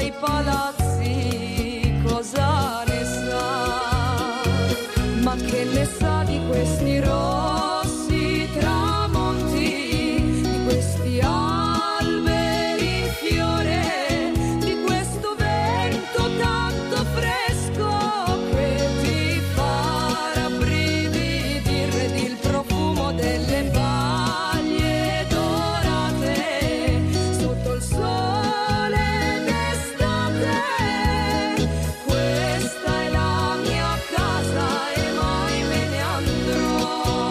dei palazzi cosa ne sa, ma che ne sa di questi rossi tramonti, di questi alberi in fiore, di questo vento tanto fresco che ti fa rabbrividire, ed il profumo delle paglie dorate sotto il sole d'estate. Questa è la mia casa e mai me ne andrò.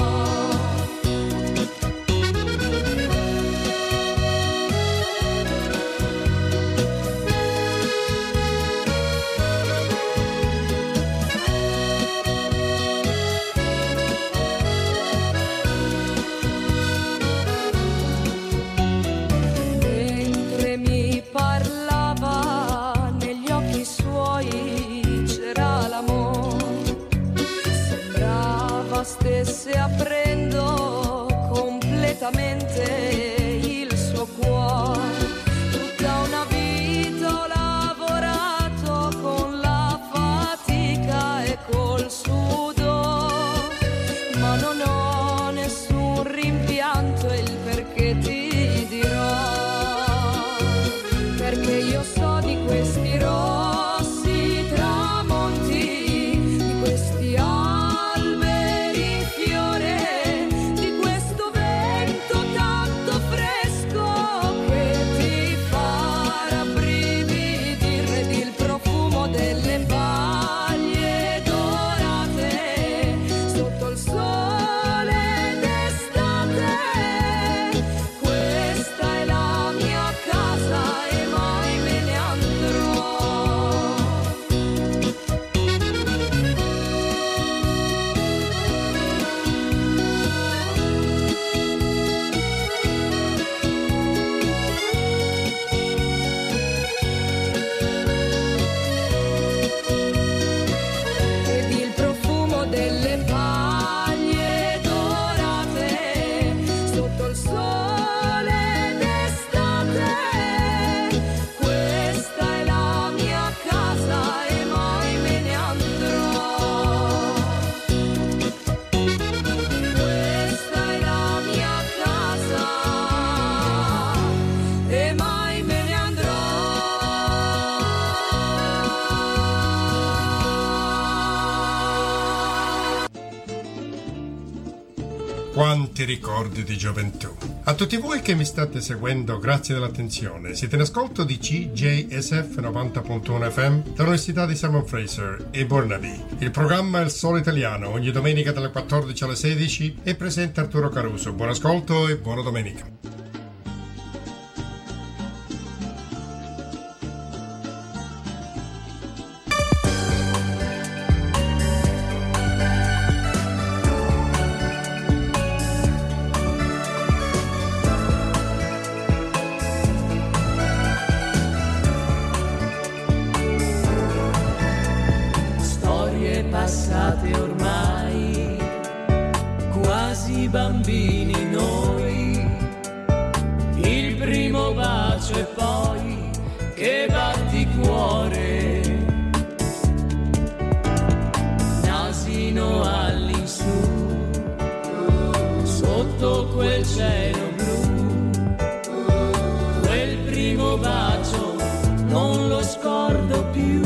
Mentre mi parlava, negli occhi suoi c'era l'amore, sembrava stesse aprendo completamente il suo cuore. Tutta una vita ho lavorato con la fatica e col sudore, ma non ho nessun rimpianto, e il perché ti dirò, perché io so di questi rossi tramonti, di questi alberi in fiore, di questo vento tanto fresco che ti fa rabbrividire, ed il profumo delle paglie dorate sotto il sole d'estate. Questa è la mia casa e mai me ne andrò. Ed il profumo delle paglie dorate sotto il sole d'estate. Questa è la mia casa e mai me ne andrò. Questa è la mia casa e mai me ne andrò. Quanti ricordi di gioventù. A tutti voi che mi state seguendo, grazie dell'attenzione. Siete in ascolto di CJSF 90.1 FM dall'Università di Simon Fraser e Burnaby. Il programma è Il Solo Italiano, ogni domenica dalle 14 alle 16 e presenta Arturo Caruso. Buon ascolto e buona domenica. Storie passate ormai, quasi bambini noi, il primo bacio e poi che batticuore, nasino all'insù, sotto quel cielo blu, quel primo bacio non lo scordo più.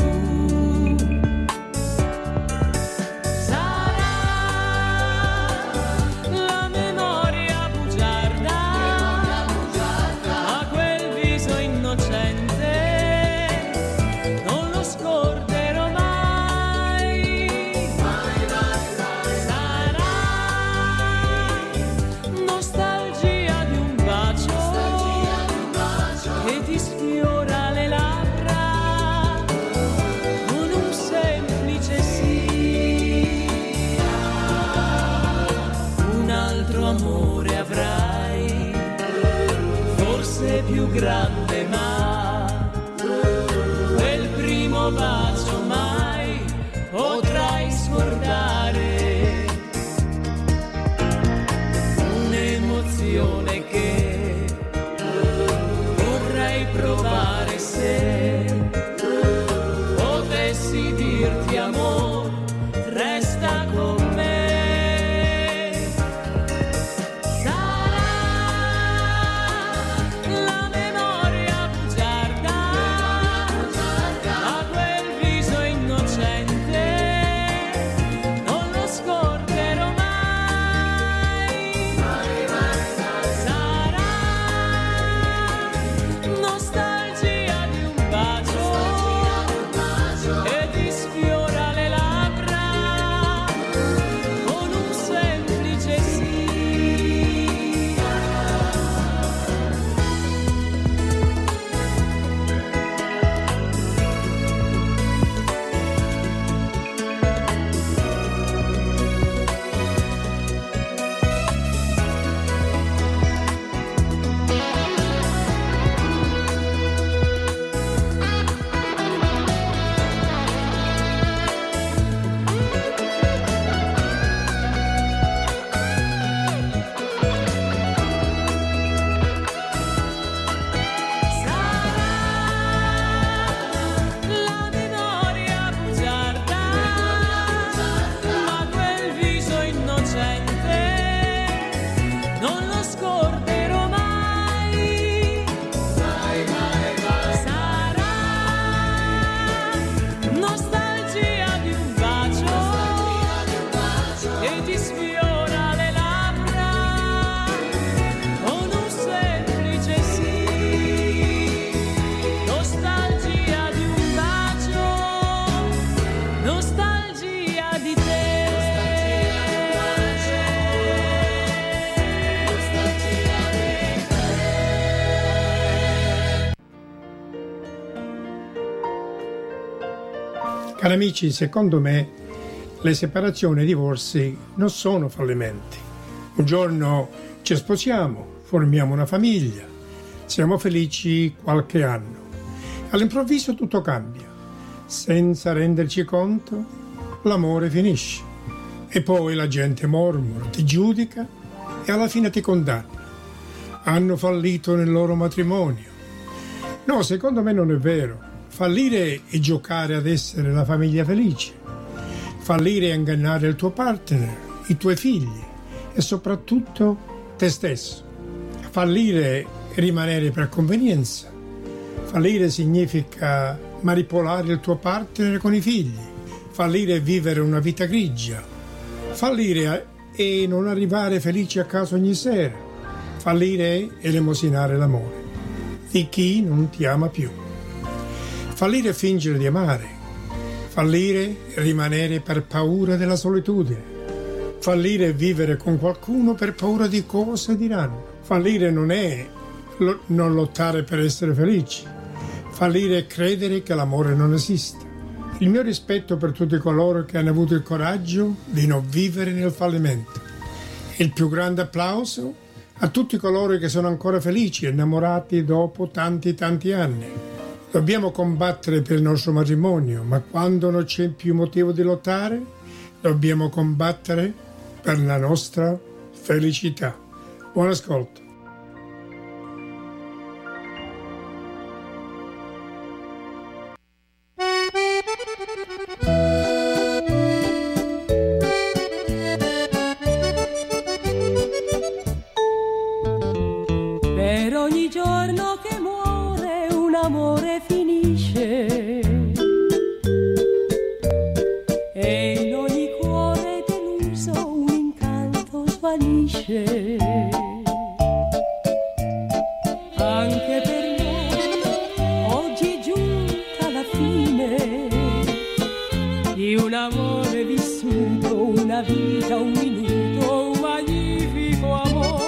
Più grande, ma quel primo bacio mai potrai scordare, un'emozione che vorrei provare se Cari amici, secondo me le separazioni e i divorzi non sono fallimenti. Un giorno ci sposiamo, formiamo una famiglia, siamo felici qualche anno. All'improvviso tutto cambia. Senza renderci conto, l'amore finisce. E poi la gente mormora, ti giudica e alla fine ti condanna. Hanno fallito nel loro matrimonio. No, secondo me non è vero. Fallire è giocare ad essere la famiglia felice. Fallire è ingannare il tuo partner, i tuoi figli e soprattutto te stesso. Fallire è rimanere per convenienza. Fallire significa manipolare il tuo partner con i figli. Fallire è vivere una vita grigia. Fallire è non arrivare felici a casa ogni sera. Fallire è elemosinare l'amore di chi non ti ama più. Fallire è fingere di amare. Fallire è rimanere per paura della solitudine. Fallire è vivere con qualcuno per paura di cosa diranno. Fallire non è non lottare per essere felici. Fallire è credere che l'amore non esista. Il mio rispetto per tutti coloro che hanno avuto il coraggio di non vivere nel fallimento. E il più grande applauso a tutti coloro che sono ancora felici e innamorati dopo tanti anni. Dobbiamo combattere per il nostro matrimonio, ma quando non c'è più motivo di lottare, dobbiamo combattere per la nostra felicità. Buon ascolto. Per ogni giorno che muore un amore finisce e in ogni cuore deluso un incanto svanisce. Anche per noi oggi è giunta la fine di un amore vissuto, una vita, un minuto, un magnifico amore.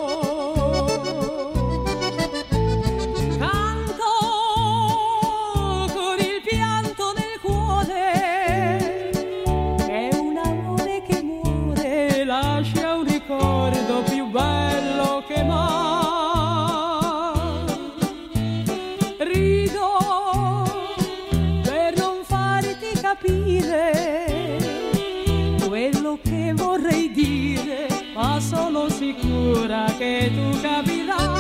Quello che vorrei dire, ma sono sicura che tu capirai.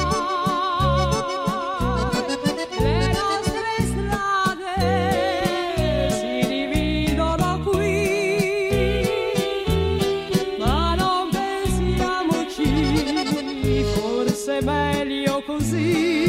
Le nostre strade si dividono qui, ma non pensiamoci, forse è meglio così.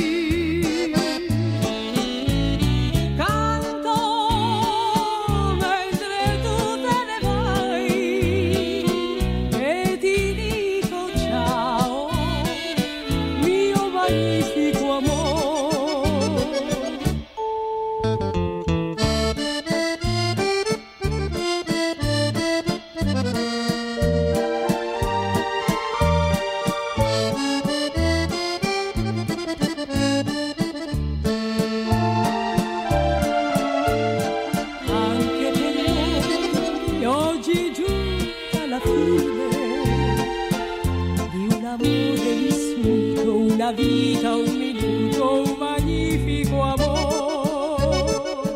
Una vita, un minuto, un magnifico amore.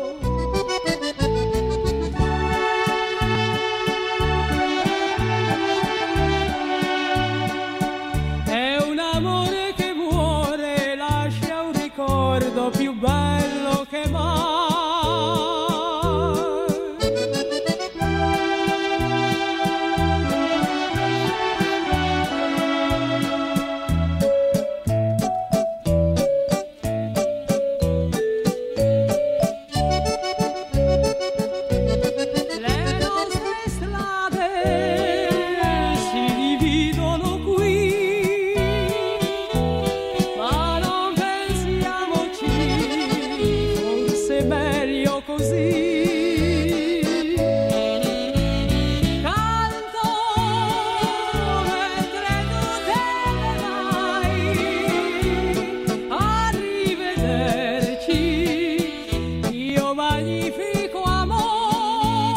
È un amore che muore, lascia un ricordo più bello che mai. Magnifico amore.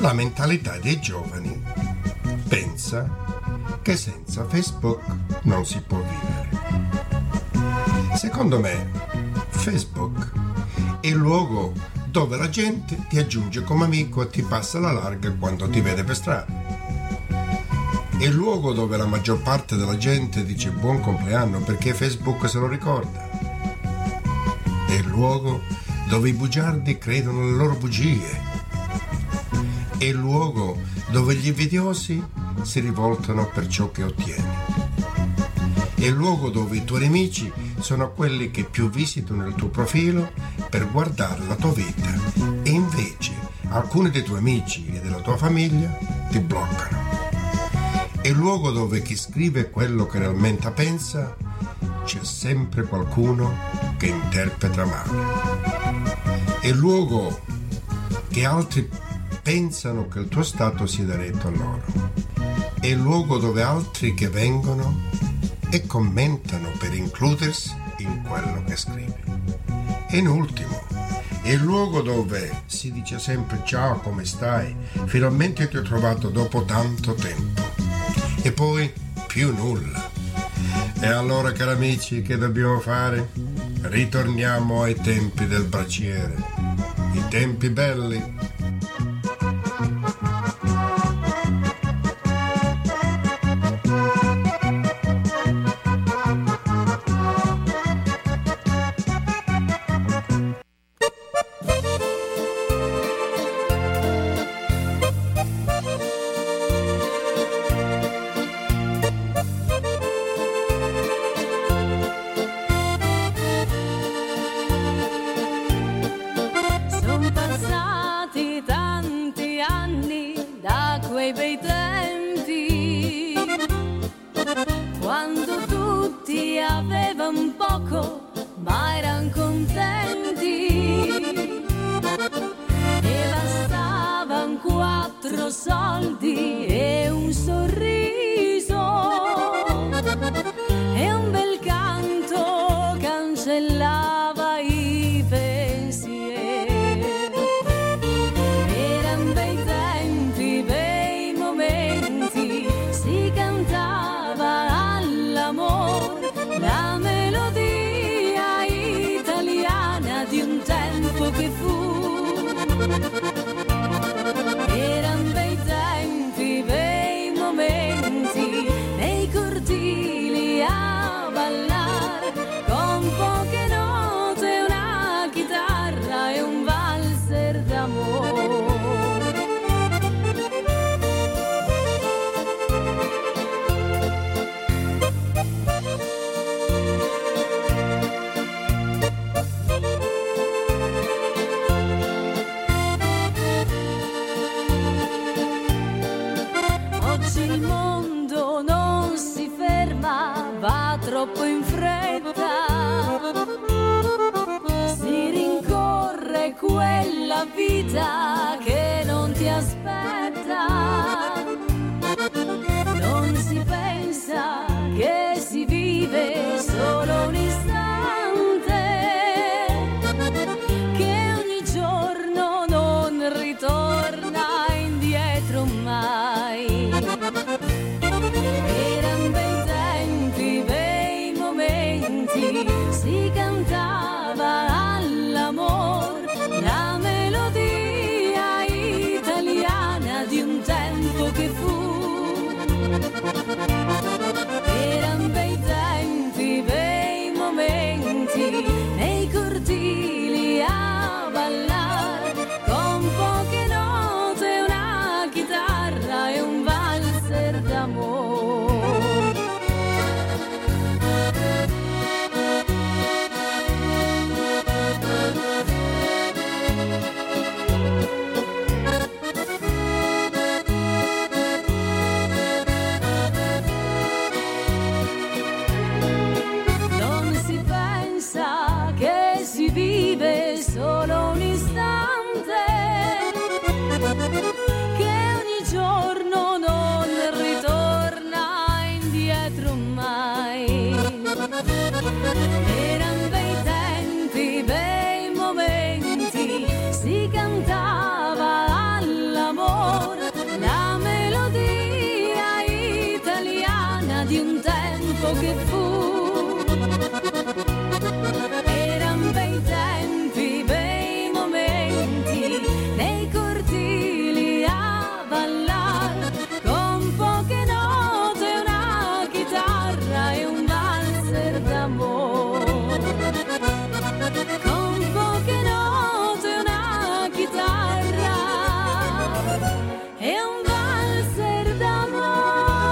La mentalità dei giovani pensa che senza Facebook non si può vivere. Secondo me, Facebook è il luogo dove la gente ti aggiunge come amico e ti passa la larga quando ti vede per strada. È il luogo dove la maggior parte della gente dice buon compleanno perché Facebook se lo ricorda. È il luogo dove i bugiardi credono alle loro bugie. È il luogo dove gli invidiosi si rivoltano per ciò che ottieni. È il luogo dove i tuoi nemici sono quelli che più visitano il tuo profilo per guardare la tua vita e invece alcuni dei tuoi amici e della tua famiglia ti bloccano. È il luogo dove chi scrive quello che realmente pensa c'è sempre qualcuno che interpreta male. È il luogo che altri pensano che il tuo stato sia diretto a loro. È il luogo dove altri che vengono e commentano per includersi in quello che scrivi. E in ultimo, è il luogo dove si dice sempre ciao, come stai? Finalmente ti ho trovato dopo tanto tempo. E poi più nulla. E allora, cari amici, che dobbiamo fare? Ritorniamo ai tempi del braciere, i tempi belli. Son passati tanti anni da quei bei tempi, quando tutti avevano poco ma erano contenti, e bastavano 4 soldi e un sorriso, e un bel canto cancellava i pensieri. Eran bei tempi, bei momenti, si cantava all'amor, la melodia italiana di un tempo che fu. Eran bei tempi, bei momenti, nei cortili a ballare, con poche note, una chitarra e un valzer d'amore. Oggi il mondo non si ferma, va troppo in fretta, si rincorre quella vita che non ti aspetta, non si pensa che si vive solo un istante, che ogni giorno non ritorna indietro mai. Eran bei tempi, bei momenti, si cantava all'amor, la melodia italiana di un tempo che fu. Eran bei tempi, bei momenti, nei cortili a ballare, con poche note, una chitarra e un valzer d'amore. Non si pensa che si vive solo un istante, che ogni giorno non ritorna indietro mai. Eran bei tempi, bei momenti, si cantava all'amor, strana di un tempo che fu. Eran bei tempi, bei momenti, nei cortili a ballar, con poche note, una chitarra e un valzer d'amore. Con poche note, una chitarra e un valzer d'amore.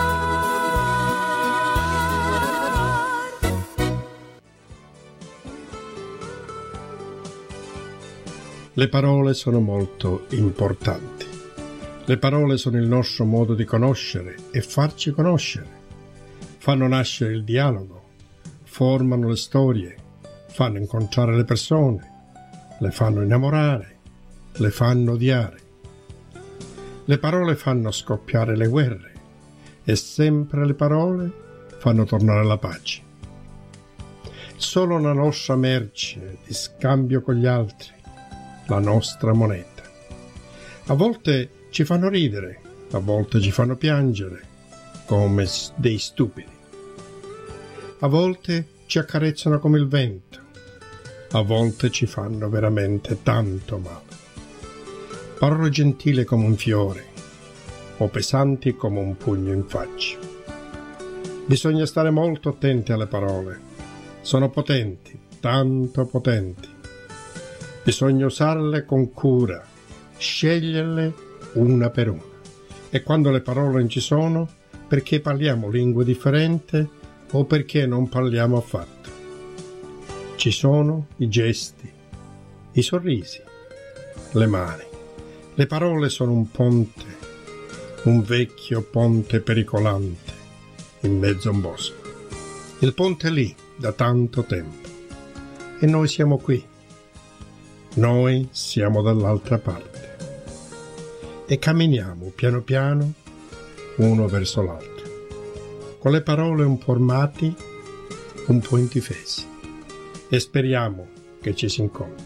Le parole sono molto importanti. Le parole sono il nostro modo di conoscere e farci conoscere. Fanno nascere il dialogo, formano le storie, fanno incontrare le persone, le fanno innamorare, le fanno odiare. Le parole fanno scoppiare le guerre e sempre le parole fanno tornare la pace. Solo la nostra merce di scambio con gli altri, la nostra moneta. A volte ci fanno ridere, a volte ci fanno piangere, come dei stupidi. A volte ci accarezzano come il vento, a volte ci fanno veramente tanto male. Parole gentili come un fiore, o pesanti come un pugno in faccia. Bisogna stare molto attenti alle parole. Sono potenti, tanto potenti. Bisogna usarle con cura, sceglierle una per una. E quando le parole non ci sono, perché parliamo lingue differenti o perché non parliamo affatto. Ci sono i gesti, i sorrisi, le mani. Le parole sono un ponte, un vecchio ponte pericolante in mezzo a un bosco. Il ponte è lì da tanto tempo e noi siamo qui. Noi siamo dall'altra parte e camminiamo piano piano uno verso l'altro, con le parole un po' armati, un po' indifesi, e speriamo che ci si incontri.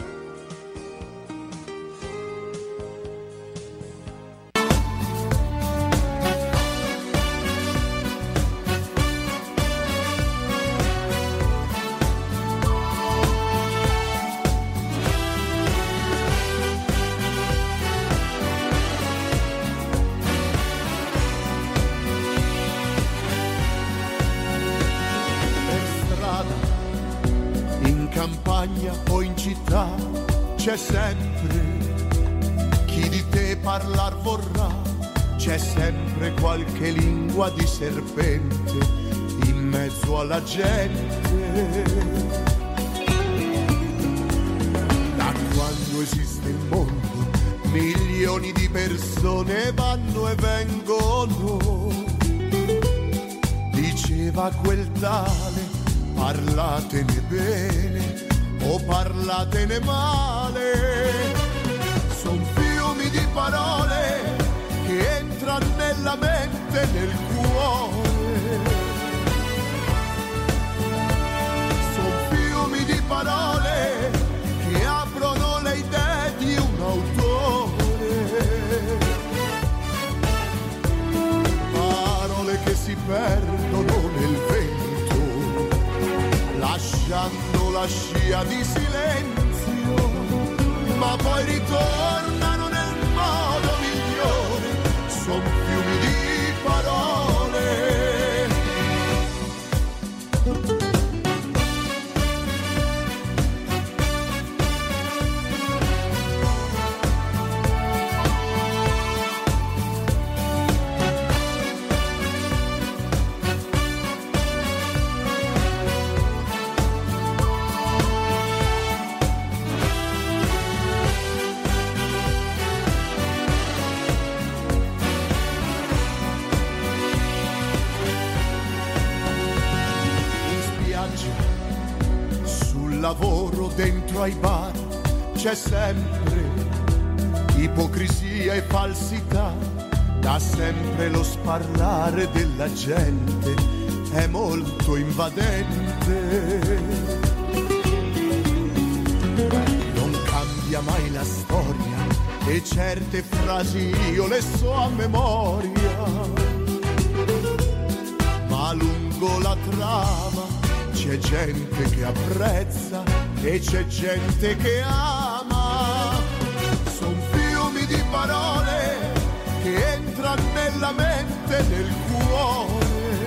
O in città c'è sempre chi di te parlar vorrà, c'è sempre qualche lingua di serpente in mezzo alla gente. Da quando esiste il mondo, milioni di persone vanno e vengono. Diceva quel tale, parlatene bene o parlatene male, son fiumi di parole che entrano nella mente e nel cuore, son fiumi di parole che aprono le idee di un autore, parole che si perdono nel vento, lasciando la scia di silenzio, ma poi ritornano nel modo migliore, son fiumi di parole. Lavoro dentro ai bar c'è sempre ipocrisia e falsità, da sempre lo sparlare della gente è molto invadente. Non cambia mai la storia e certe frasi io le so a memoria, lungo la trama c'è gente che apprezza e c'è gente che ama. Son fiumi di parole che entrano nella mente e nel cuore.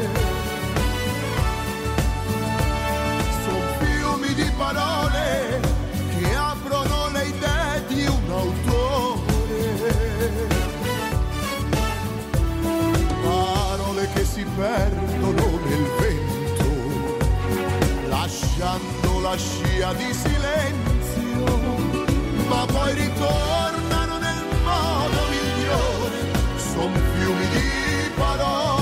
Son fiumi di parole che aprono le idee di un autore. Parole che si perdono nel vento, lasciando la scia di silenzio, ma poi ritornano nel modo migliore. Son fiumi di parole.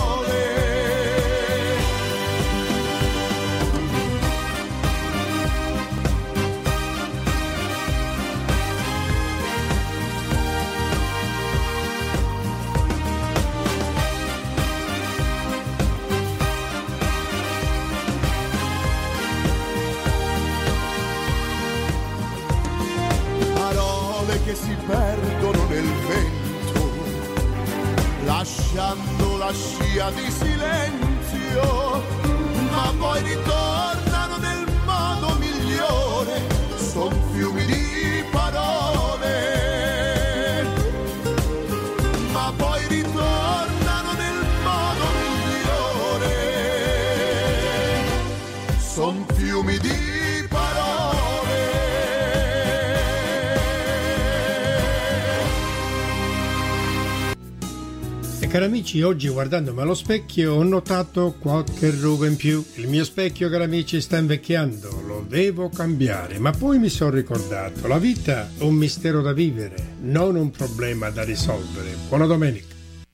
Che si perdono nel vento, lasciando la scia di silenzio, ma poi ritornano nel modo migliore. Son fiumi di parole, ma poi ritornano nel modo migliore. Son fiumi di Cari amici, oggi guardandomi allo specchio ho notato qualche ruga in più. Il mio specchio, cari amici, sta invecchiando, lo devo cambiare. Ma poi mi sono ricordato, la vita è un mistero da vivere, non un problema da risolvere. Buona domenica.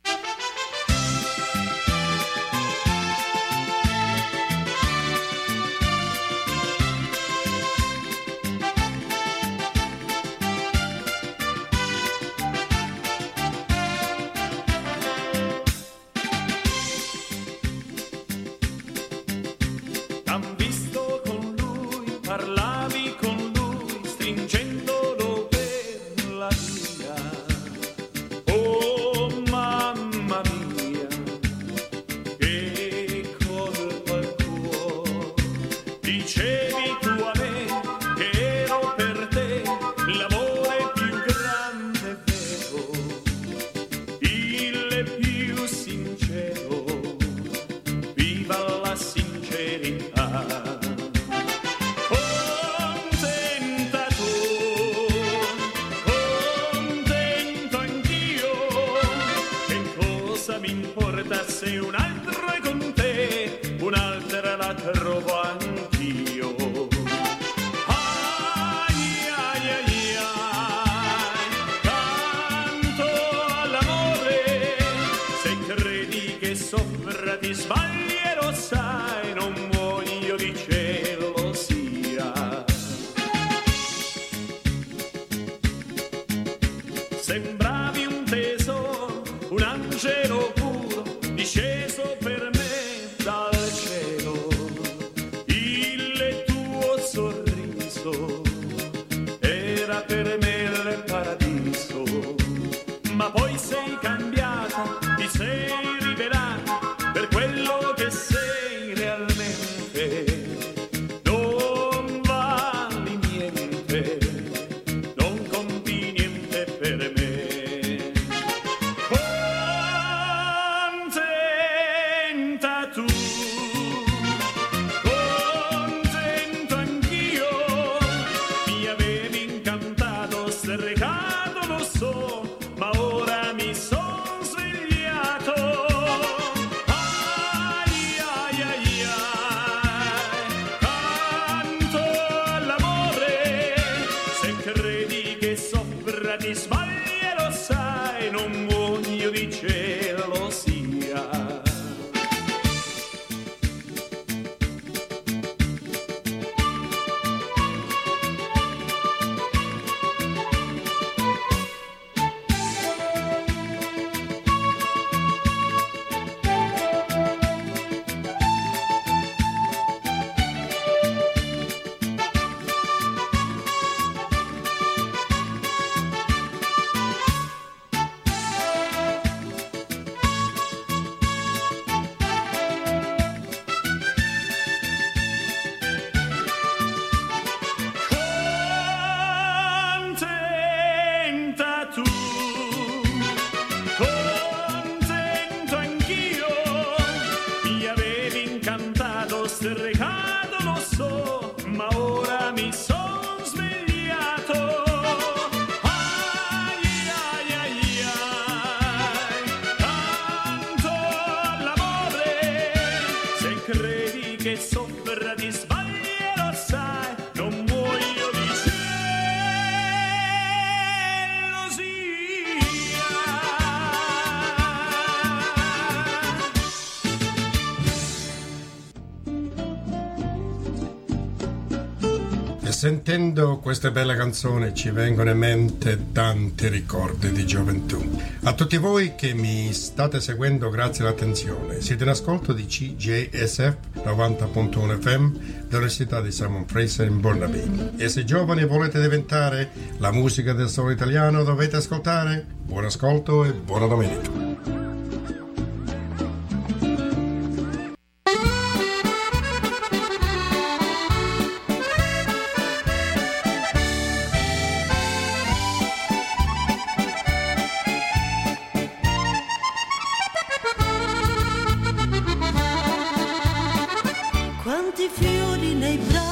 Sembravi un tesoro, un angelo puro, disceso per me dal cielo. che soffre di sbagli, lo sai, non muoio di E sentendo queste belle canzoni ci vengono in mente tanti ricordi di gioventù. A tutti voi che mi state seguendo, grazie all'attenzione. Siete in ascolto di CJSF 90.1 FM dell'Università di Simon Fraser in Burnaby. E se giovani volete diventare la musica del solo italiano, dovete ascoltare. Buon ascolto e buona domenica. Quanti fiori nei bracci